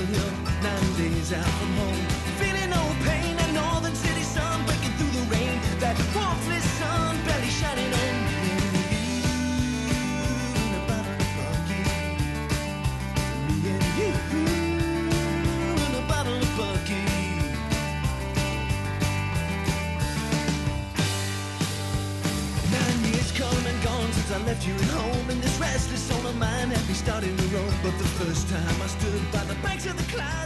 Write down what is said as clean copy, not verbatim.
the hill, 9 days out from home. Feeling no pain, a northern city sun breaking through the rain. That warmly sun barely shining on me and you in a bottle of Bucky. Me and you in a bottle of Bucky. 9 years come and gone since I left you at home, and this restless soul of mine had me starting to roam. But the first time I stood by the banks of the clouds,